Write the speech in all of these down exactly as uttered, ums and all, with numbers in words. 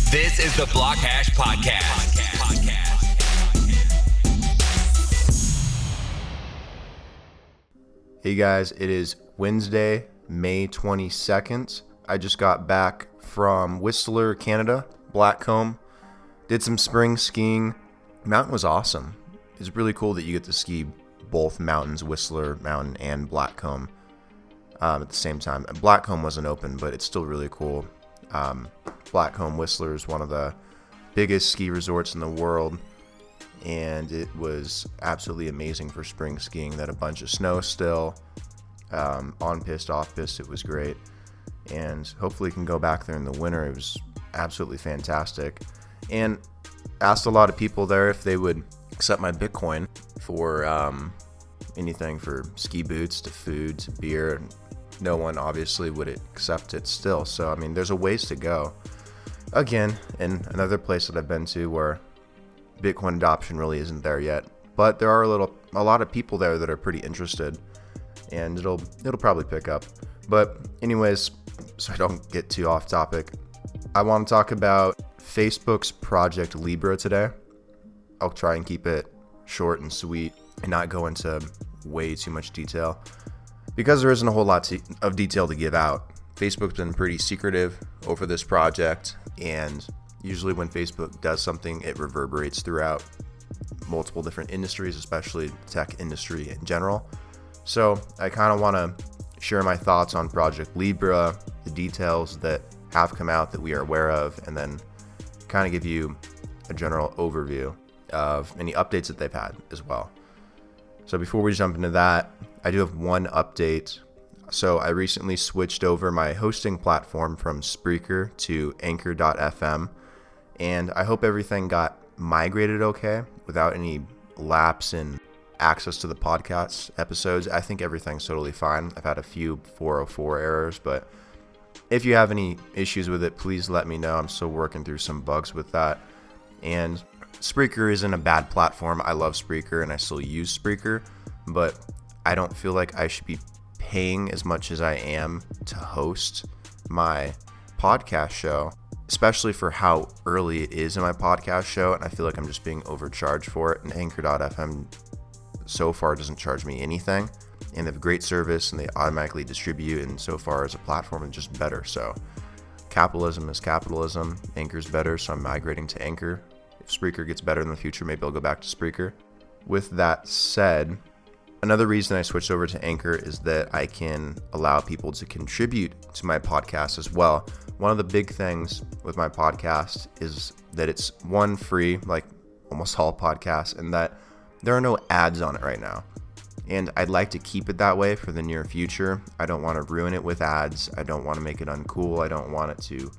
This is the Blockhash Podcast. Hey guys, it is Wednesday, May twenty-second. I just got back from Whistler, Canada, Blackcomb. Did some spring skiing. Mountain was awesome. It's really cool that you get to ski both mountains, Whistler Mountain and Blackcomb, um, at the same time. And Blackcomb wasn't open, but it's still really cool. Um, Blackcomb, Whistler is one of the biggest ski resorts in the world, and it was absolutely amazing for spring skiing. That a bunch of snow still, um, on piste, off piste. It was great, and hopefully can go back there in the winter. It was absolutely fantastic, and asked a lot of people there if they would accept my Bitcoin for um, anything, for ski boots to food to beer. No one obviously would accept it still. So I mean, there's a ways to go. Again, in another place that I've been to where Bitcoin adoption really isn't there yet, but there are a little, a lot of people there that are pretty interested, and it'll it'll probably pick up. But anyways, so I don't get too off topic, I want to talk about Facebook's Project Libra today. I'll try and keep it short and sweet and not go into way too much detail because there isn't a whole lot to, of detail to give out. Facebook's been pretty secretive over this project, and usually when Facebook does something, it reverberates throughout multiple different industries, especially the tech industry in general. So I kind of want to share my thoughts on Project Libra, the details that have come out that we are aware of, and then kind of give you a general overview of any updates that they've had as well. So before we jump into that, I do have one update. So I recently switched over my hosting platform from Spreaker to Anchor dot f m, and I hope everything got migrated okay without any lapse in access to the podcast episodes. I think everything's totally fine. I've had a few four oh four errors, but if you have any issues with it, please let me know. I'm still working through some bugs with that. And Spreaker isn't a bad platform. I love Spreaker and I still use Spreaker, but I don't feel like I should be paying as much as I am to host my podcast show, especially for how early it is in my podcast show, and I feel like I'm just being overcharged for it. And Anchor dot f m so far doesn't charge me anything, and they have great service and they automatically distribute, and so far as a platform it's just better. So capitalism is capitalism. Anchor's better, so I'm migrating to Anchor. If Spreaker gets better in the future, maybe I'll go back to Spreaker. With that said, another reason I switched over to Anchor is that I can allow people to contribute to my podcast as well. One of the big things with my podcast is that it's one, free, like almost all podcasts, and that there are no ads on it right now. And I'd like to keep it that way for the near future. I don't want to ruin it with ads. I don't want to make it uncool. I don't want it to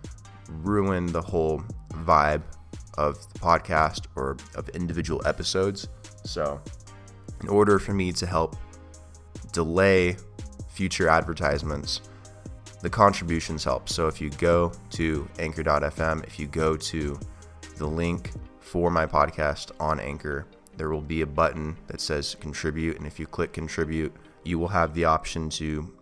ruin the whole vibe of the podcast or of individual episodes. So in order for me to help delay future advertisements, the contributions help. So if you go to Anchor dot f m, if you go to the link for my podcast on Anchor, there will be a button that says contribute. And if you click contribute, you will have the option to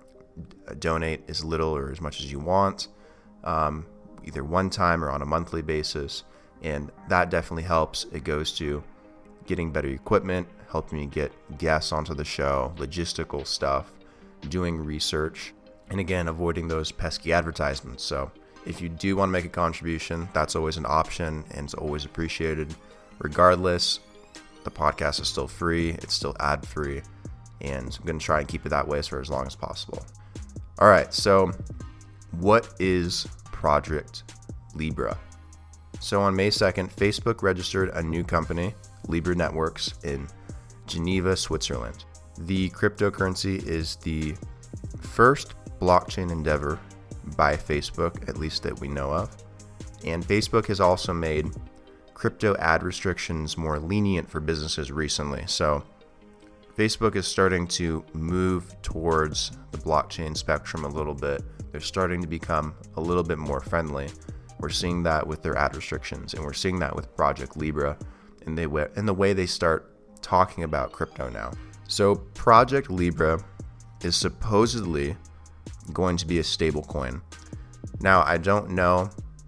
donate as little or as much as you want, um, either one time or on a monthly basis. And that definitely helps. It goes to getting better equipment, helping me get guests onto the show, logistical stuff, doing research, and again, avoiding those pesky advertisements. So if you do want to make a contribution, that's always an option and it's always appreciated. Regardless, the podcast is still free, it's still ad-free, and I'm going to try and keep it that way for as long as possible. All right, so what is Project Libra? So on May second, Facebook registered a new company, Libra Networks, in Geneva, Switzerland. The cryptocurrency is the first blockchain endeavor by Facebook, at least that we know of. And Facebook has also made crypto ad restrictions more lenient for businesses recently. So Facebook is starting to move towards the blockchain spectrum a little bit. They're starting to become a little bit more friendly. We're seeing that with their ad restrictions, and we're seeing that with Project Libra and they and the way they start talking about crypto now. So Project Libra is supposedly going to be a stable coin. Now, I don't know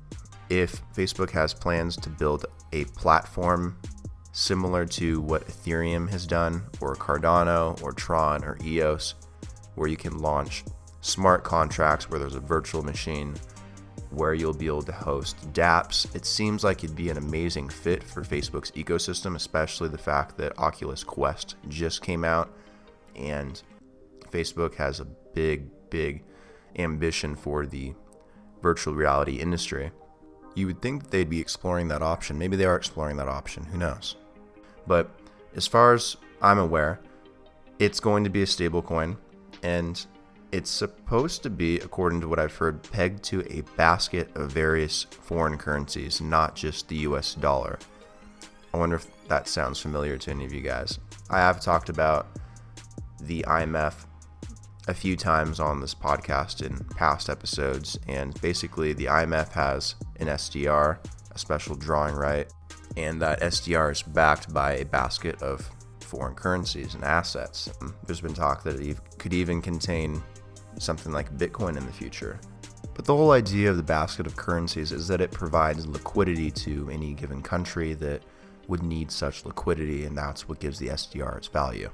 if Facebook has plans to build a platform similar to what Ethereum has done, or Cardano, or Tron, or E O S, where you can launch smart contracts where there's a virtual machine where you'll be able to host dApps. It seems like it'd be an amazing fit for Facebook's ecosystem, especially the fact that Oculus Quest just came out, and Facebook has a big, big ambition for the virtual reality industry. You would think they'd be exploring that option. Maybe they are exploring that option. Who knows? But as far as I'm aware, it's going to be a stablecoin, and it's supposed to be, according to what I've heard, pegged to a basket of various foreign currencies, not just the U S dollar. I wonder if that sounds familiar to any of you guys. I have talked about the I M F a few times on this podcast in past episodes, and basically the I M F has an S D R, a special drawing right, and that S D R is backed by a basket of foreign currencies and assets. There's been talk that it could even contain something like Bitcoin in the future. But the whole idea of the basket of currencies is that it provides liquidity to any given country that would need such liquidity, and that's what gives the S D R its value.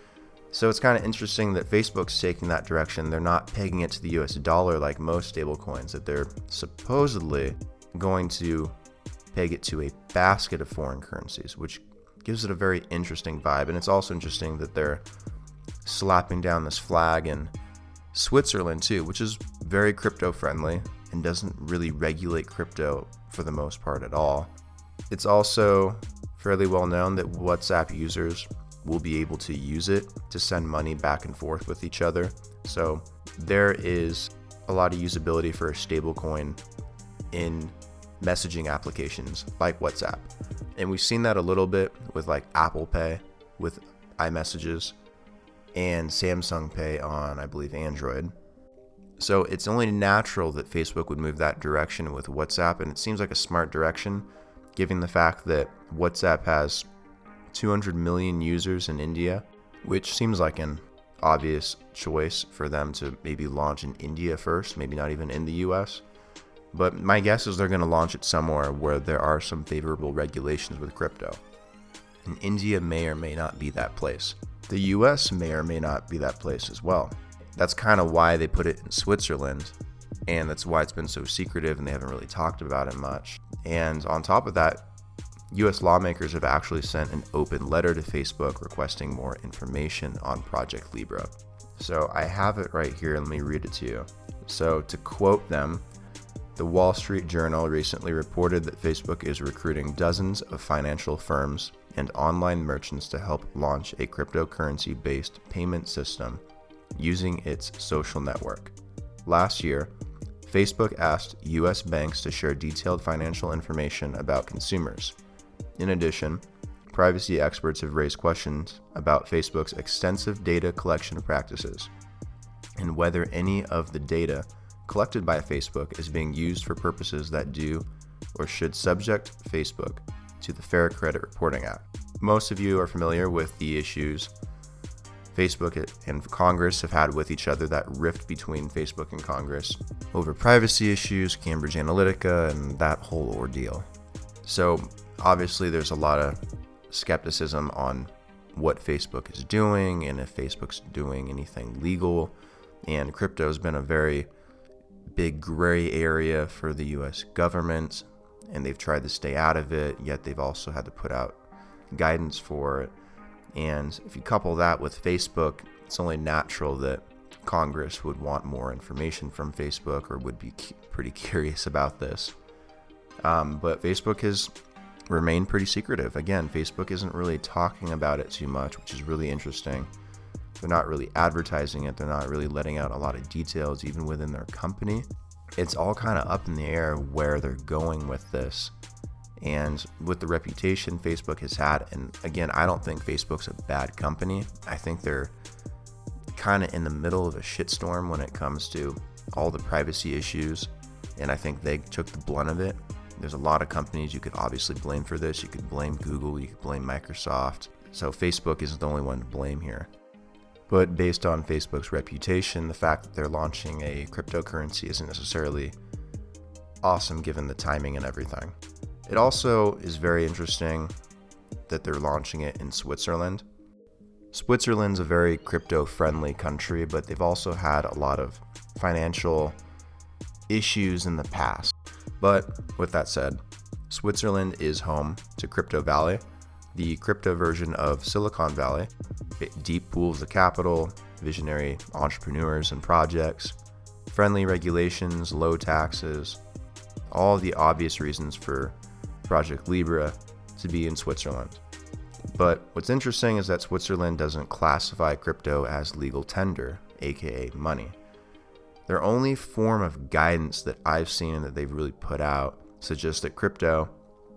So it's kind of interesting that Facebook's taking that direction. They're not pegging it to the U S dollar like most stablecoins, that they're supposedly going to peg it to a basket of foreign currencies, which gives it a very interesting vibe. And it's also interesting that they're slapping down this flag in Switzerland too, which is very crypto friendly and doesn't really regulate crypto for the most part at all. It's also fairly well known that WhatsApp users will be able to use it to send money back and forth with each other. So there is a lot of usability for a stablecoin in messaging applications like WhatsApp. And we've seen that a little bit with like Apple Pay with iMessages and Samsung Pay on, I believe, Android. So it's only natural that Facebook would move that direction with WhatsApp, and it seems like a smart direction, given the fact that WhatsApp has two hundred million users in India, which seems like an obvious choice for them to maybe launch in India first, maybe not even in the U S. But my guess is they're going to launch it somewhere where there are some favorable regulations with crypto. And India may or may not be that place. The U S may or may not be that place as well. That's kind of why they put it in Switzerland, and that's why it's been so secretive and they haven't really talked about it much. And on top of that, U S lawmakers have actually sent an open letter to Facebook requesting more information on Project Libra. So I have it right here. Let me read it to you. So to quote them, the Wall Street Journal recently reported that Facebook is recruiting dozens of financial firms and online merchants to help launch a cryptocurrency-based payment system using its social network. Last year, Facebook asked U S banks to share detailed financial information about consumers. In addition, privacy experts have raised questions about Facebook's extensive data collection practices and whether any of the data collected by Facebook is being used for purposes that do or should subject Facebook to the Fair Credit Reporting Act. Most of you are familiar with the issues Facebook and Congress have had with each other, that rift between Facebook and Congress over privacy issues, Cambridge Analytica, and that whole ordeal. So obviously there's a lot of skepticism on what Facebook is doing and if Facebook's doing anything legal, and crypto has been a very big gray area for the U S government, and they've tried to stay out of it, yet they've also had to put out guidance for it. And if you couple that with Facebook, it's only natural that Congress would want more information from Facebook, or would be pretty curious about this. Um, but Facebook has remained pretty secretive. Again, Facebook isn't really talking about it too much, which is really interesting. They're not really advertising it. They're not really letting out a lot of details, even within their company. It's all kind of up in the air where they're going with this. And with the reputation Facebook has had, and again, I don't think Facebook's a bad company. I think they're kind of in the middle of a shitstorm when it comes to all the privacy issues, and I think they took the blunt of it. There's a lot of companies you could obviously blame for this. You could blame Google, you could blame Microsoft. So Facebook isn't the only one to blame here. But based on Facebook's reputation, the fact that they're launching a cryptocurrency isn't necessarily awesome given the timing and everything. It also is very interesting that they're launching it in Switzerland. Switzerland's a very crypto-friendly country, but they've also had a lot of financial issues in the past. But with that said, Switzerland is home to Crypto Valley, the crypto version of Silicon Valley. Deep pools of capital, visionary entrepreneurs and projects, friendly regulations, low taxes, all the obvious reasons for Project Libra to be in Switzerland. But what's interesting is that Switzerland doesn't classify crypto as legal tender, aka money. Their only form of guidance that I've seen that they've really put out suggests that crypto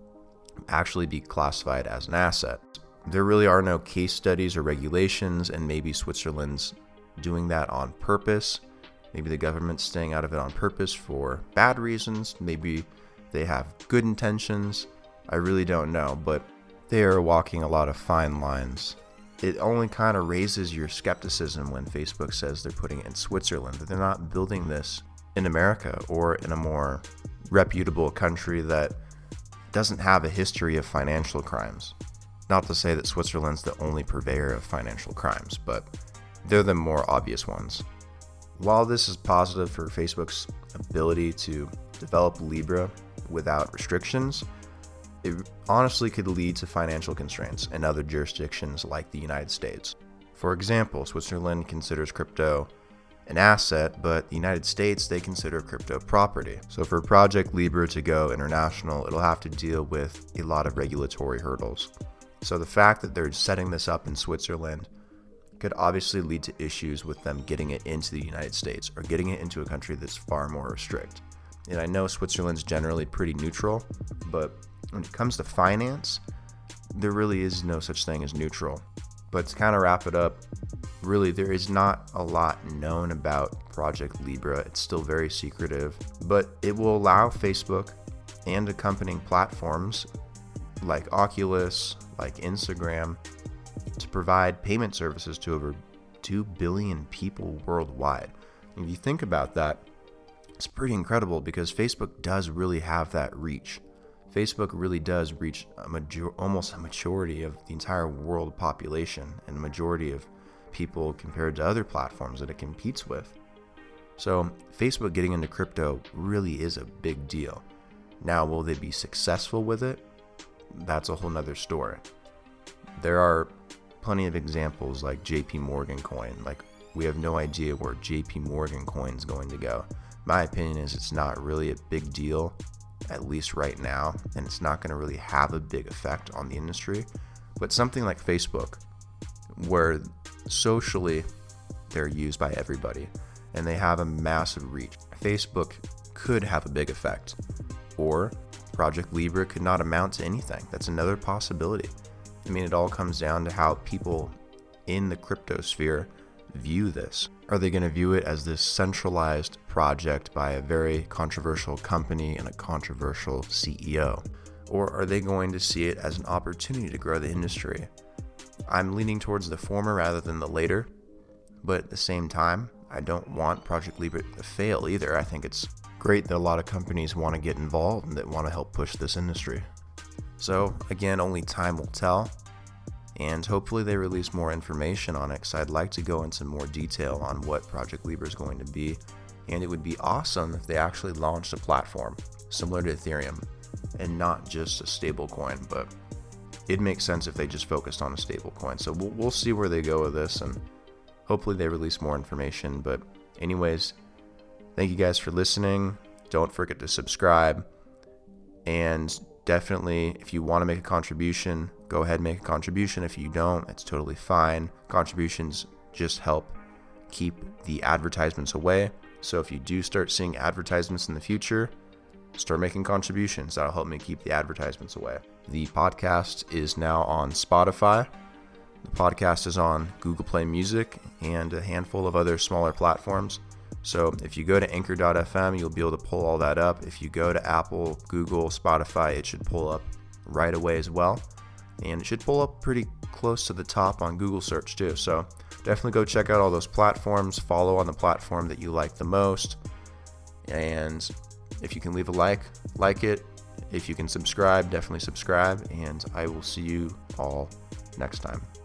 actually be classified as an asset. There really are no case studies or regulations, and maybe Switzerland's doing that on purpose. Maybe the government's staying out of it on purpose for bad reasons. Maybe they have good intentions. I really don't know, but they are walking a lot of fine lines. It only kind of raises your skepticism when Facebook says they're putting it in Switzerland, that they're not building this in America or in a more reputable country that doesn't have a history of financial crimes. Not to say that Switzerland's the only purveyor of financial crimes, but they're the more obvious ones. While this is positive for Facebook's ability to develop Libra without restrictions, it honestly could lead to financial constraints in other jurisdictions like the United States. For example, Switzerland considers crypto an asset, but the United States, they consider crypto property. So for Project Libra to go international, it'll have to deal with a lot of regulatory hurdles. So the fact that they're setting this up in Switzerland could obviously lead to issues with them getting it into the United States or getting it into a country that's far more strict. And I know Switzerland's generally pretty neutral, but when it comes to finance, there really is no such thing as neutral. But to kind of wrap it up, really there is not a lot known about Project Libra. It's still very secretive, but it will allow Facebook and accompanying platforms like Oculus, like Instagram, to provide payment services to over two billion people worldwide. If you think about that, it's pretty incredible because Facebook does really have that reach. Facebook really does reach a major- almost a majority of the entire world population and a majority of people compared to other platforms that it competes with. So Facebook getting into crypto really is a big deal. Now, will they be successful with it? That's a whole nother story. There are plenty of examples like J P Morgan coin. Like, we have no idea where J P Morgan coin is going to go. My opinion is it's not really a big deal, at least right now, and it's not going to really have a big effect on the industry. But something like Facebook, where socially they're used by everybody and they have a massive reach, Facebook could have a big effect. Or Project Libra could not amount to anything. That's another possibility. I mean, it all comes down to how people in the crypto sphere view this. Are they going to view it as this centralized project by a very controversial company and a controversial C E O? Or are they going to see it as an opportunity to grow the industry? I'm leaning towards the former rather than the later, but at the same time, I don't want Project Libra to fail either. I think it's great that a lot of companies want to get involved and that want to help push this industry. So again, only time will tell, and hopefully they release more information on it, because I'd like to go into more detail on what Project Libra is going to be, and it would be awesome if they actually launched a platform similar to Ethereum and not just a stable coin, but it'd make sense if they just focused on a stable coin. So we'll, we'll see where they go with this, and hopefully they release more information. But anyways, thank you guys for listening. Don't forget to subscribe, and definitely, if you want to make a contribution, go ahead and make a contribution. If you don't, it's totally fine. Contributions just help keep the advertisements away. So if you do start seeing advertisements in the future, start making contributions. That'll help me keep the advertisements away. The podcast is now on Spotify. The podcast is on Google Play Music and a handful of other smaller platforms. So if you go to anchor dot f m, you'll be able to pull all that up. If you go to Apple, Google, Spotify, it should pull up right away as well. And it should pull up pretty close to the top on Google search too. So definitely go check out all those platforms. Follow on the platform that you like the most. And If you can leave a like, like it. If you can subscribe, definitely subscribe. And I will see you all next time.